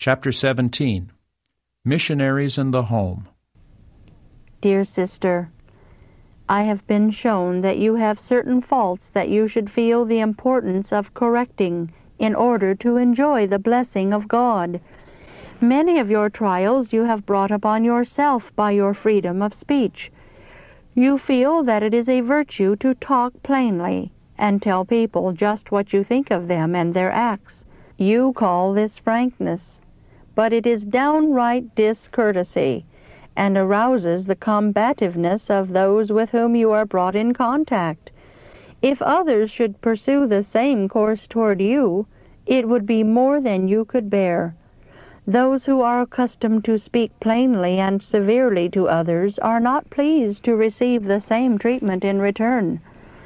Chapter 17. Missionaries in the Home. Dear Sister, I have been shown that you have certain faults that you should feel the importance of correcting in order to enjoy the blessing of God. Many of your trials you have brought upon yourself by your freedom of speech. You feel that it is a virtue to talk plainly and tell people just what you think of them and their acts. You call this frankness, but it is downright discourtesy and arouses the combativeness of those with whom you are brought in contact. If others should pursue the same course toward you, it would be more than you could bear. Those who are accustomed to speak plainly and severely to others are not pleased to receive the same treatment in return.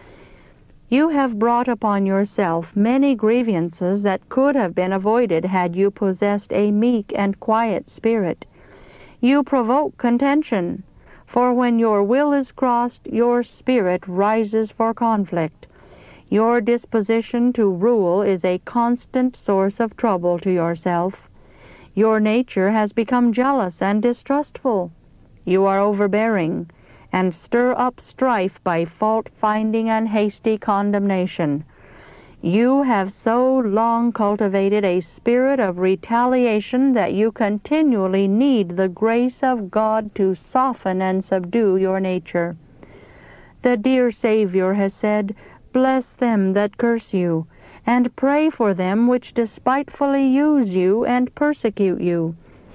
You have brought upon yourself many grievances that could have been avoided had you possessed a meek and quiet spirit. You provoke contention, for when your will is crossed, your spirit rises for conflict. Your disposition to rule is a constant source of trouble to yourself. Your nature has become jealous and distrustful. You are overbearing, and stir up strife by fault-finding and hasty condemnation. You have so long cultivated a spirit of retaliation that you continually need the grace of God to soften and subdue your nature. The dear Savior has said, "Bless them that curse you, and pray for them which despitefully use you and persecute you."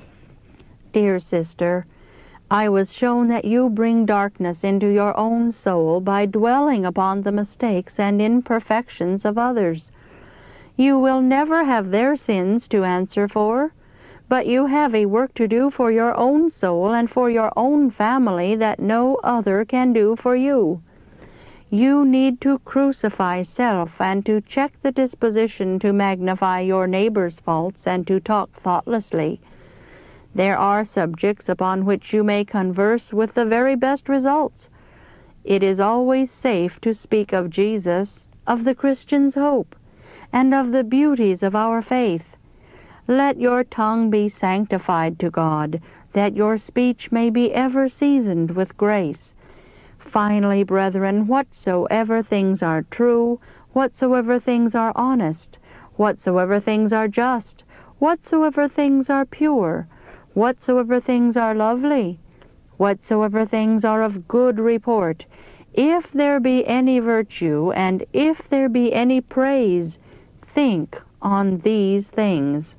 Dear sister, I was shown that you bring darkness into your own soul by dwelling upon the mistakes and imperfections of others. You will never have their sins to answer for, but you have a work to do for your own soul and for your own family that no other can do for you. You need to crucify self and to check the disposition to magnify your neighbor's faults and to talk thoughtlessly. There are subjects upon which you may converse with the very best results. It is always safe to speak of Jesus, of the Christian's hope, and of the beauties of our faith. Let your tongue be sanctified to God, that your speech may be ever seasoned with grace. Finally, brethren, whatsoever things are true, whatsoever things are honest, whatsoever things are just, whatsoever things are pure, whatsoever things are lovely, whatsoever things are of good report, if there be any virtue, and if there be any praise, think on these things.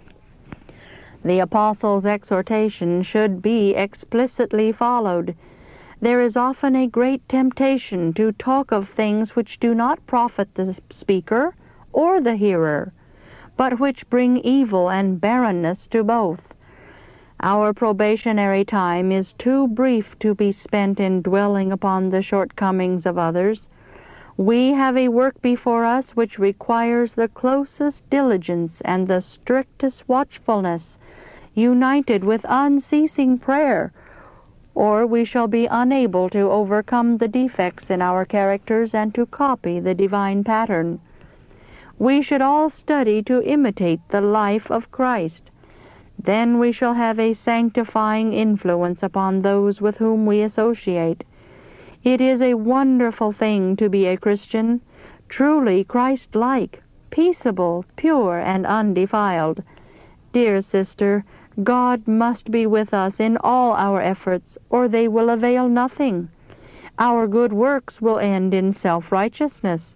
The Apostle's exhortation should be explicitly followed. There is often a great temptation to talk of things which do not profit the speaker or the hearer, but which bring evil and barrenness to both. Our probationary time is too brief to be spent in dwelling upon the shortcomings of others. We have a work before us which requires the closest diligence and the strictest watchfulness, united with unceasing prayer, or we shall be unable to overcome the defects in our characters and to copy the divine pattern. We should all study to imitate the life of Christ. Then we shall have a sanctifying influence upon those with whom we associate. It is a wonderful thing to be a Christian, truly Christ-like, peaceable, pure, and undefiled. Dear sister, God must be with us in all our efforts, or they will avail nothing. Our good works will end in self-righteousness.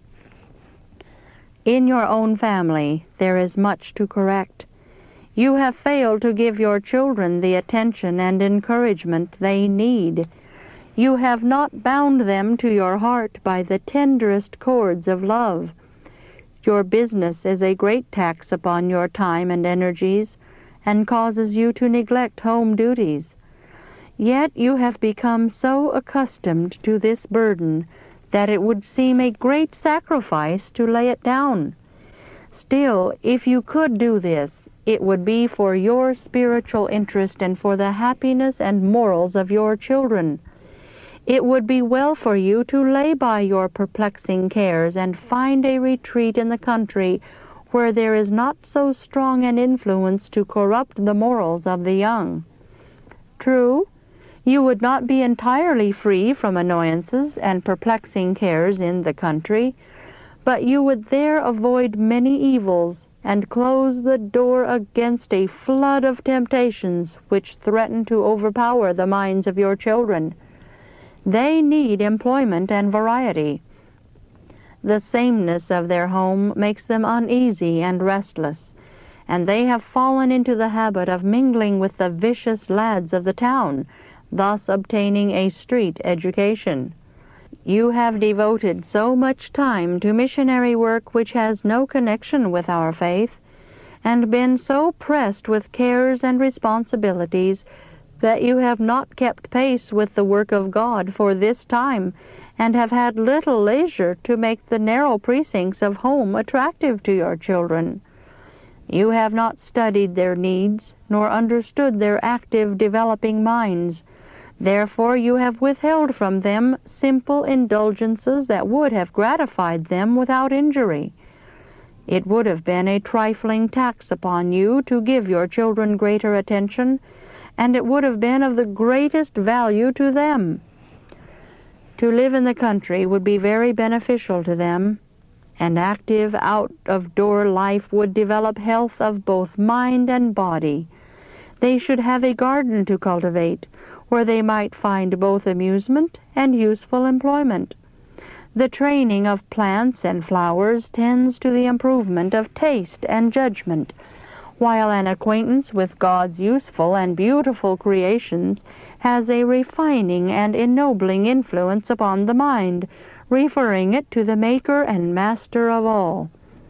In your own family, there is much to correct. You have failed to give your children the attention and encouragement they need. You have not bound them to your heart by the tenderest cords of love. Your business is a great tax upon your time and energies, and causes you to neglect home duties. Yet you have become so accustomed to this burden that it would seem a great sacrifice to lay it down. Still, if you could do this, it would be for your spiritual interest and for the happiness and morals of your children. It would be well for you to lay by your perplexing cares and find a retreat in the country where there is not so strong an influence to corrupt the morals of the young. True, you would not be entirely free from annoyances and perplexing cares in the country, but you would there avoid many evils and close the door against a flood of temptations which threaten to overpower the minds of your children. They need employment and variety. The sameness of their home makes them uneasy and restless, and they have fallen into the habit of mingling with the vicious lads of the town, thus obtaining a street education. You have devoted so much time to missionary work which has no connection with our faith, and been so pressed with cares and responsibilities that you have not kept pace with the work of God for this time, and have had little leisure to make the narrow precincts of home attractive to your children. You have not studied their needs, nor understood their active, developing minds. Therefore you have withheld from them simple indulgences that would have gratified them without injury. It would have been a trifling tax upon you to give your children greater attention, and it would have been of the greatest value to them. To live in the country would be very beneficial to them. An active out-of-door life would develop health of both mind and body. They should have a garden to cultivate, where they might find both amusement and useful employment. The training of plants and flowers tends to the improvement of taste and judgment, while an acquaintance with God's useful and beautiful creations has a refining and ennobling influence upon the mind, referring it to the Maker and Master of all.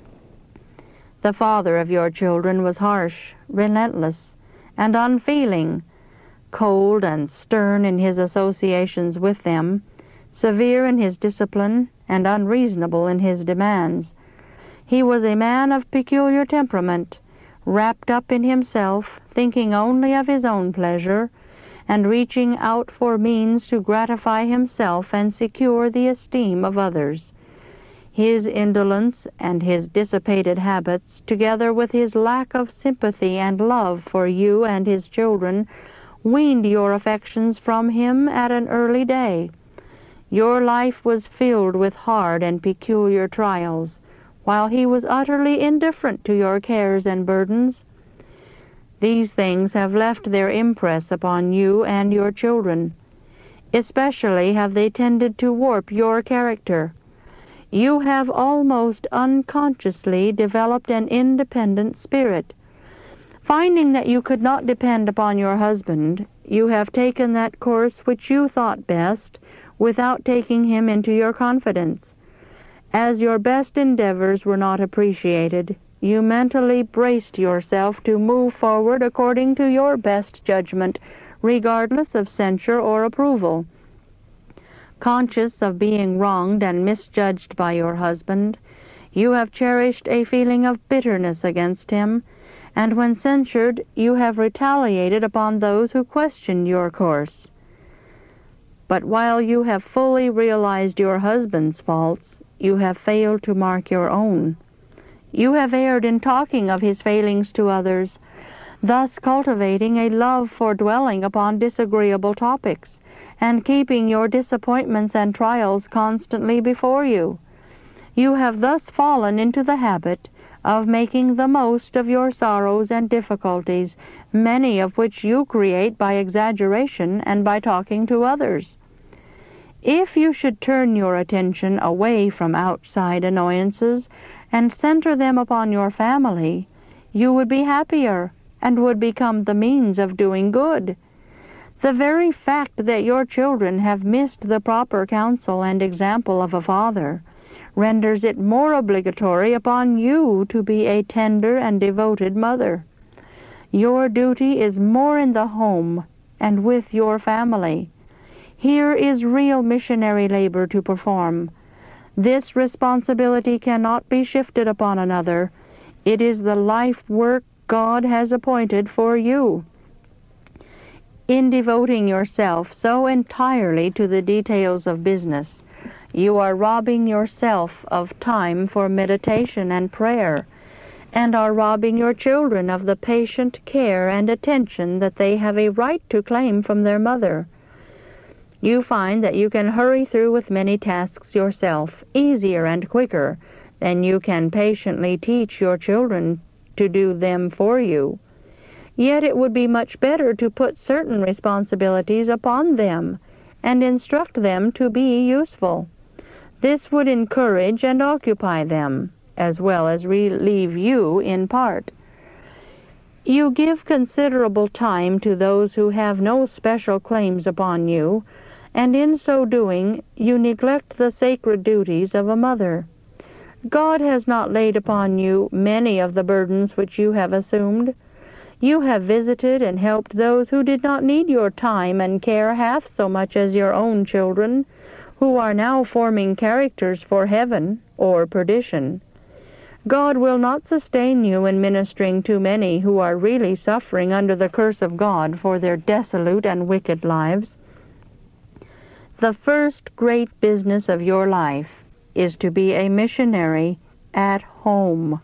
The father of your children was harsh, relentless, and unfeeling, cold and stern in his associations with them, severe in his discipline, and unreasonable in his demands. He was a man of peculiar temperament, wrapped up in himself, thinking only of his own pleasure, and reaching out for means to gratify himself and secure the esteem of others. His indolence and his dissipated habits, together with his lack of sympathy and love for you and his children, weaned your affections from him at an early day. Your life was filled with hard and peculiar trials, while he was utterly indifferent to your cares and burdens. These things have left their impress upon you and your children. Especially have they tended to warp your character. You have almost unconsciously developed an independent spirit. Finding that you could not depend upon your husband, you have taken that course which you thought best, without taking him into your confidence. As your best endeavors were not appreciated, you mentally braced yourself to move forward according to your best judgment, regardless of censure or approval. Conscious of being wronged and misjudged by your husband, you have cherished a feeling of bitterness against him, and when censured, you have retaliated upon those who questioned your course. But while you have fully realized your husband's faults, you have failed to mark your own. You have erred in talking of his failings to others, thus cultivating a love for dwelling upon disagreeable topics, and keeping your disappointments and trials constantly before you. You have thus fallen into the habit of making the most of your sorrows and difficulties, many of which you create by exaggeration and by talking to others. If you should turn your attention away from outside annoyances and center them upon your family, you would be happier and would become the means of doing good. The very fact that your children have missed the proper counsel and example of a father renders it more obligatory upon you to be a tender and devoted mother. Your duty is more in the home and with your family. Here is real missionary labor to perform. This responsibility cannot be shifted upon another. It is the life work God has appointed for you. In devoting yourself so entirely to the details of business, you are robbing yourself of time for meditation and prayer, and are robbing your children of the patient care and attention that they have a right to claim from their mother. You find that you can hurry through with many tasks yourself, easier and quicker than you can patiently teach your children to do them for you. Yet it would be much better to put certain responsibilities upon them and instruct them to be useful. This would encourage and occupy them, as well as relieve you in part. You give considerable time to those who have no special claims upon you, and in so doing you neglect the sacred duties of a mother. God has not laid upon you many of the burdens which you have assumed. You have visited and helped those who did not need your time and care half so much as your own children, who are now forming characters for heaven or perdition. God will not sustain you in ministering to many who are really suffering under the curse of God for their dissolute and wicked lives. The first great business of your life is to be a missionary at home.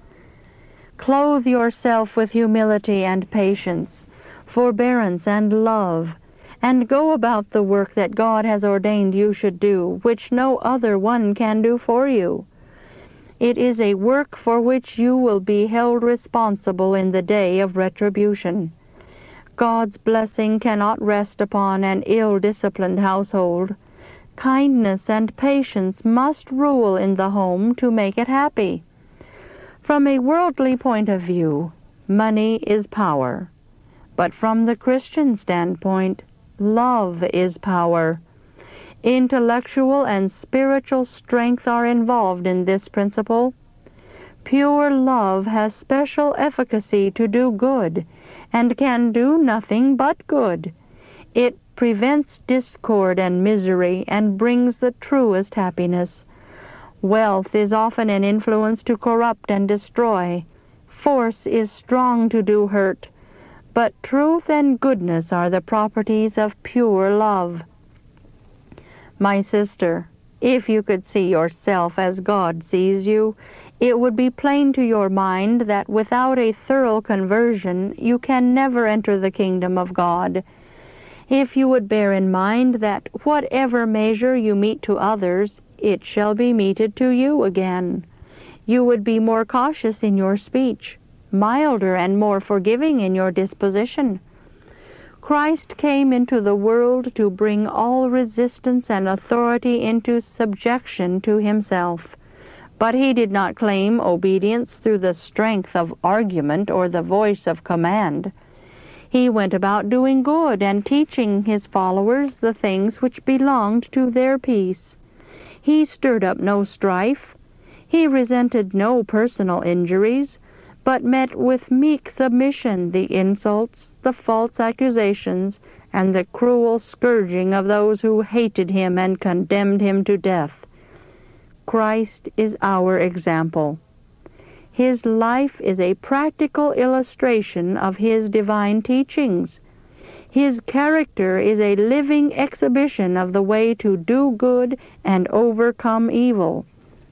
Clothe yourself with humility and patience, forbearance and love, and go about the work that God has ordained you should do, which no other one can do for you. It is a work for which you will be held responsible in the day of retribution. God's blessing cannot rest upon an ill-disciplined household. Kindness and patience must rule in the home to make it happy. From a worldly point of view, money is power. But from the Christian standpoint, love is power. Intellectual and spiritual strength are involved in this principle. Pure love has special efficacy to do good, and can do nothing but good. It prevents discord and misery, and brings the truest happiness. Wealth is often an influence to corrupt and destroy. Force is strong to do hurt. But truth and goodness are the properties of pure love. My sister, if you could see yourself as God sees you, it would be plain to your mind that without a thorough conversion you can never enter the kingdom of God. If you would bear in mind that whatever measure you mete to others, it shall be meted to you again. You would be more cautious in your speech, milder and more forgiving in your disposition. Christ came into the world to bring all resistance and authority into subjection to himself. But he did not claim obedience through the strength of argument or the voice of command. He went about doing good and teaching his followers the things which belonged to their peace. He stirred up no strife. He resented no personal injuries, but met with meek submission the insults, the false accusations, and the cruel scourging of those who hated him and condemned him to death. Christ is our example. His life is a practical illustration of his divine teachings. His character is a living exhibition of the way to do good and overcome evil.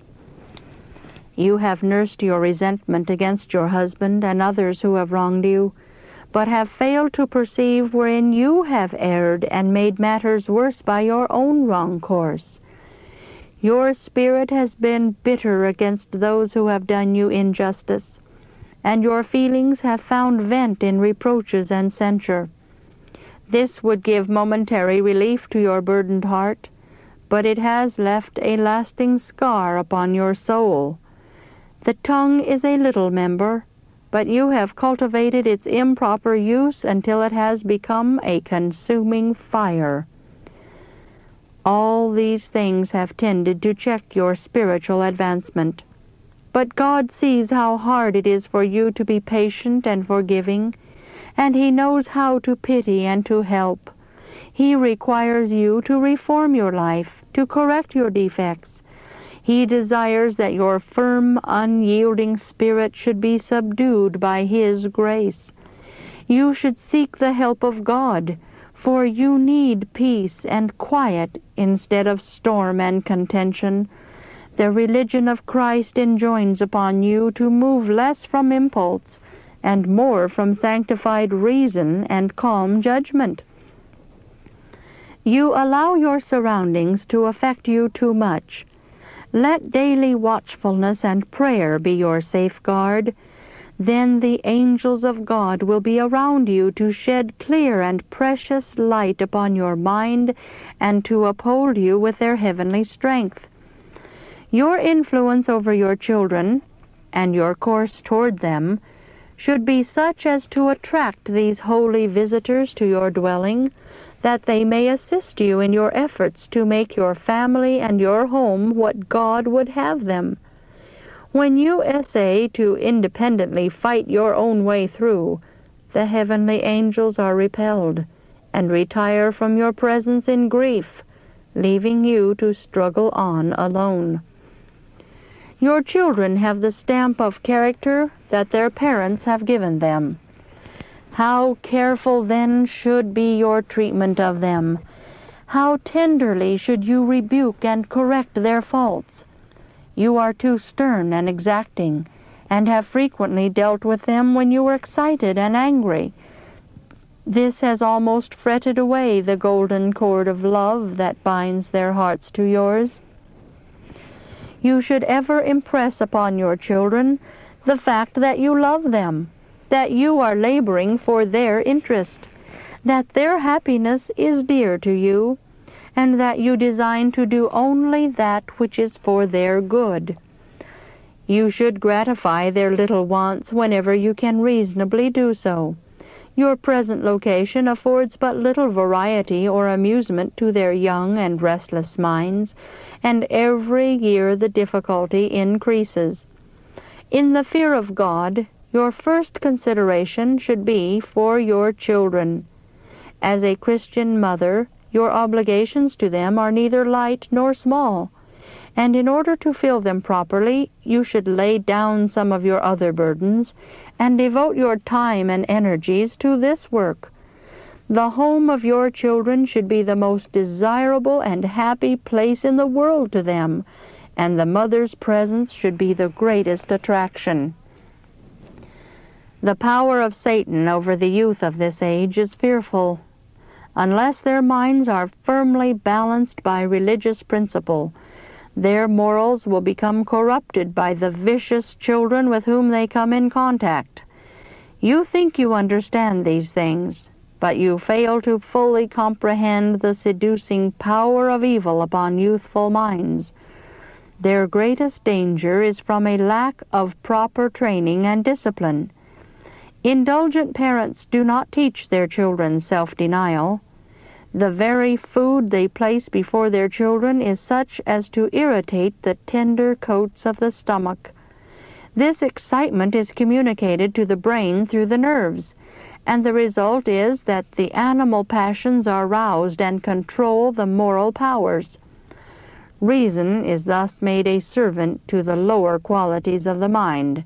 You have nursed your resentment against your husband and others who have wronged you, but have failed to perceive wherein you have erred and made matters worse by your own wrong course. Your spirit has been bitter against those who have done you injustice, and your feelings have found vent in reproaches and censure. This would give momentary relief to your burdened heart, but it has left a lasting scar upon your soul. The tongue is a little member, but you have cultivated its improper use until it has become a consuming fire. All these things have tended to check your spiritual advancement. But God sees how hard it is for you to be patient and forgiving, and he knows how to pity and to help. He requires you to reform your life, to correct your defects. He desires that your firm, unyielding spirit should be subdued by his grace. You should seek the help of God, for you need peace and quiet instead of storm and contention. The religion of Christ enjoins upon you to move less from impulse and more from sanctified reason and calm judgment. You allow your surroundings to affect you too much. Let daily watchfulness and prayer be your safeguard. Then the angels of God will be around you to shed clear and precious light upon your mind and to uphold you with their heavenly strength. Your influence over your children and your course toward them should be such as to attract these holy visitors to your dwelling, that they may assist you in your efforts to make your family and your home what God would have them. When you essay to independently fight your own way through, the heavenly angels are repelled and retire from your presence in grief, leaving you to struggle on alone. Your children have the stamp of character that their parents have given them. How careful then should be your treatment of them. How tenderly should you rebuke and correct their faults. You are too stern and exacting, and have frequently dealt with them when you were excited and angry. This has almost fretted away the golden cord of love that binds their hearts to yours. You should ever impress upon your children the fact that you love them, that you are laboring for their interest, that their happiness is dear to you, and that you design to do only that which is for their good. You should gratify their little wants whenever you can reasonably do so. Your present location affords but little variety or amusement to their young and restless minds, and every year the difficulty increases. In the fear of God, your first consideration should be for your children. As a Christian mother, your obligations to them are neither light nor small, and in order to fill them properly, you should lay down some of your other burdens and devote your time and energies to this work. The home of your children should be the most desirable and happy place in the world to them, and the mother's presence should be the greatest attraction. The power of Satan over the youth of this age is fearful. Unless their minds are firmly balanced by religious principle, their morals will become corrupted by the vicious children with whom they come in contact. You think you understand these things, but you fail to fully comprehend the seducing power of evil upon youthful minds. Their greatest danger is from a lack of proper training and discipline. Indulgent parents do not teach their children self-denial. The very food they place before their children is such as to irritate the tender coats of the stomach. This excitement is communicated to the brain through the nerves, and the result is that the animal passions are roused and control the moral powers. Reason is thus made a servant to the lower qualities of the mind.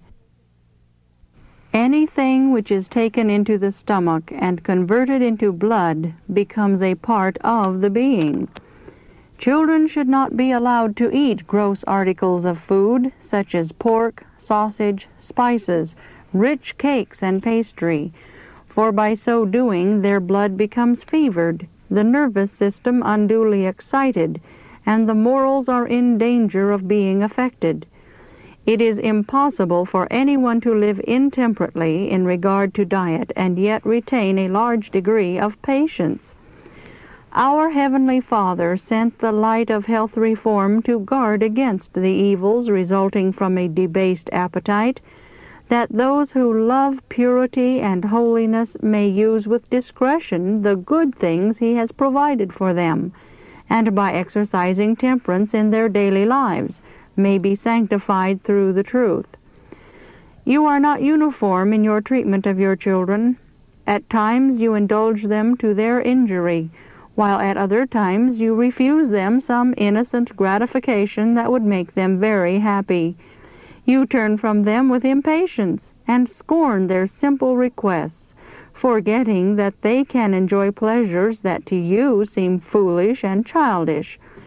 Anything which is taken into the stomach and converted into blood becomes a part of the being. Children should not be allowed to eat gross articles of food, such as pork, sausage, spices, rich cakes, and pastry, for by so doing their blood becomes fevered, the nervous system unduly excited, and the morals are in danger of being affected. It is impossible for anyone to live intemperately in regard to diet and yet retain a large degree of patience. Our Heavenly Father sent the light of health reform to guard against the evils resulting from a debased appetite, that those who love purity and holiness may use with discretion the good things He has provided for them, and by exercising temperance in their daily lives, may be sanctified through the truth. You are not uniform in your treatment of your children. At times you indulge them to their injury, while at other times you refuse them some innocent gratification that would make them very happy. You turn from them with impatience and scorn their simple requests, forgetting that they can enjoy pleasures that to you seem foolish and childish.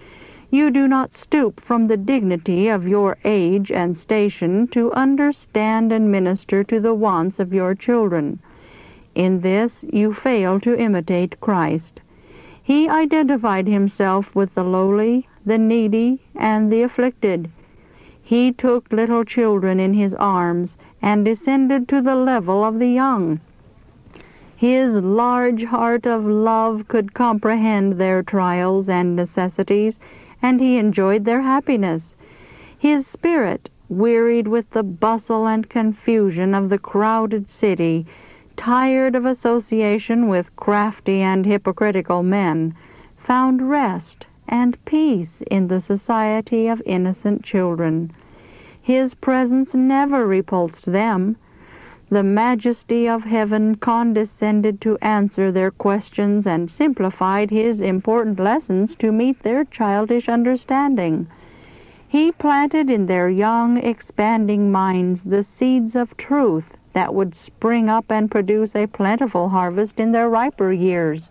You do not stoop from the dignity of your age and station to understand and minister to the wants of your children. In this you fail to imitate Christ. He identified himself with the lowly, the needy, and the afflicted. He took little children in his arms and descended to the level of the young. His large heart of love could comprehend their trials and necessities, and he enjoyed their happiness. His spirit, wearied with the bustle and confusion of the crowded city, tired of association with crafty and hypocritical men, found rest and peace in the society of innocent children. His presence never repulsed them. The majesty of heaven condescended to answer their questions and simplified his important lessons to meet their childish understanding. He planted in their young, expanding minds the seeds of truth that would spring up and produce a plentiful harvest in their riper years.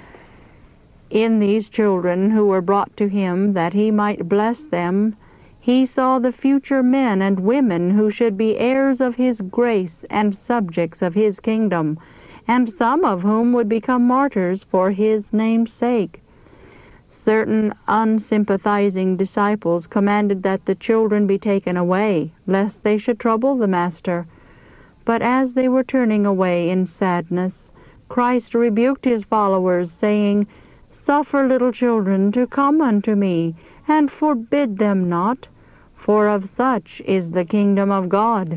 In these children who were brought to him that he might bless them, he saw the future men and women who should be heirs of his grace and subjects of his kingdom, and some of whom would become martyrs for his name's sake. Certain unsympathizing disciples commanded that the children be taken away, lest they should trouble the Master. But as they were turning away in sadness, Christ rebuked his followers, saying, "Suffer little children to come unto me, and forbid them not, for of such is the kingdom of God."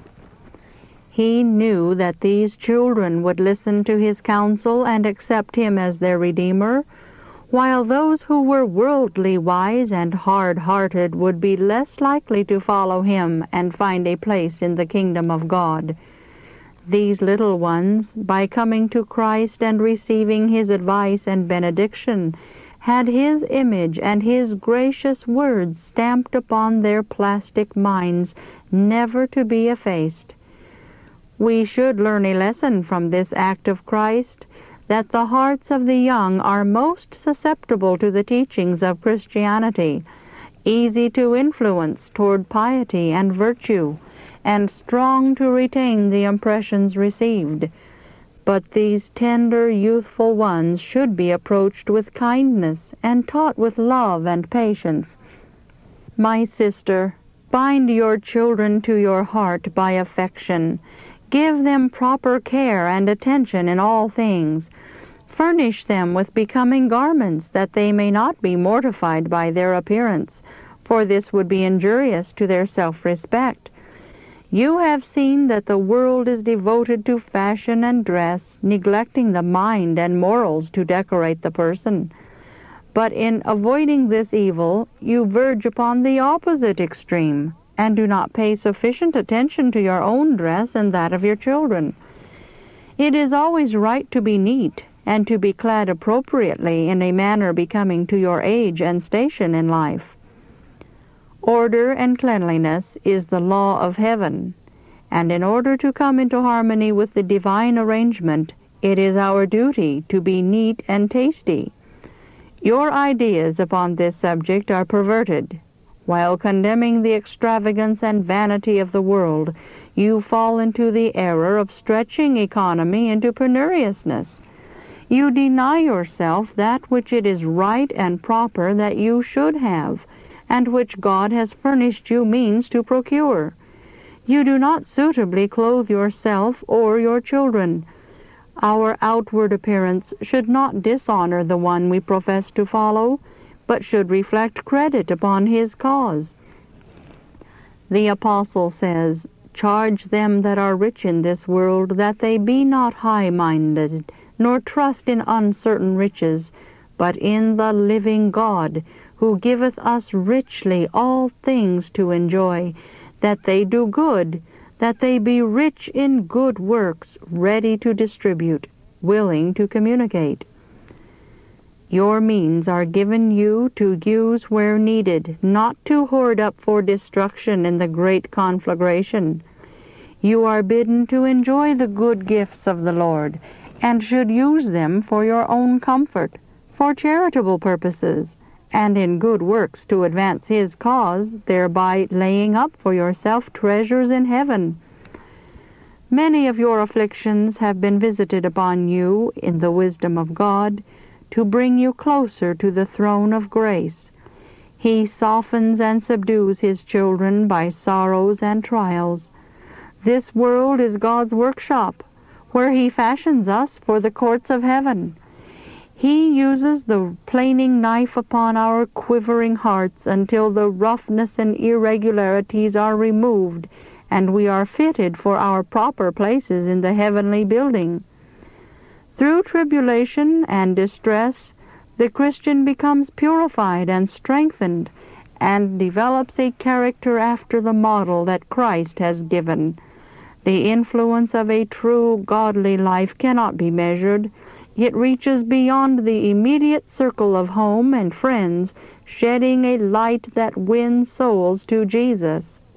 He knew that these children would listen to his counsel and accept him as their Redeemer, while those who were worldly wise and hard-hearted would be less likely to follow him and find a place in the kingdom of God. These little ones, by coming to Christ and receiving his advice and benediction, had his image and his gracious words stamped upon their plastic minds, never to be effaced. We should learn a lesson from this act of Christ, that the hearts of the young are most susceptible to the teachings of Christianity, easy to influence toward piety and virtue, and strong to retain the impressions received. But these tender, youthful ones should be approached with kindness and taught with love and patience. My sister, bind your children to your heart by affection. Give them proper care and attention in all things. Furnish them with becoming garments, that they may not be mortified by their appearance, for this would be injurious to their self-respect. You have seen that the world is devoted to fashion and dress, neglecting the mind and morals to decorate the person. But in avoiding this evil, you verge upon the opposite extreme, and do not pay sufficient attention to your own dress and that of your children. It is always right to be neat, and to be clad appropriately in a manner becoming to your age and station in life. Order and cleanliness is the law of heaven, and in order to come into harmony with the divine arrangement, it is our duty to be neat and tasty. Your ideas upon this subject are perverted. While condemning the extravagance and vanity of the world, you fall into the error of stretching economy into penuriousness. You deny yourself that which it is right and proper that you should have, and which God has furnished you means to procure. You do not suitably clothe yourself or your children. Our outward appearance should not dishonor the one we profess to follow, but should reflect credit upon his cause. The apostle says, "Charge them that are rich in this world, that they be not high-minded, nor trust in uncertain riches, but in the living God, who giveth us richly all things to enjoy, that they do good, that they be rich in good works, ready to distribute, willing to communicate." Your means are given you to use where needed, not to hoard up for destruction in the great conflagration. You are bidden to enjoy the good gifts of the Lord, and should use them for your own comfort, for charitable purposes, and in good works to advance His cause, thereby laying up for yourself treasures in heaven. Many of your afflictions have been visited upon you in the wisdom of God, to bring you closer to the throne of grace. He softens and subdues His children by sorrows and trials. This world is God's workshop, where He fashions us for the courts of heaven. He uses the planing knife upon our quivering hearts until the roughness and irregularities are removed, and we are fitted for our proper places in the heavenly building. Through tribulation and distress, the Christian becomes purified and strengthened, and develops a character after the model that Christ has given. The influence of a true godly life cannot be measured. It reaches beyond the immediate circle of home and friends, shedding a light that wins souls to Jesus.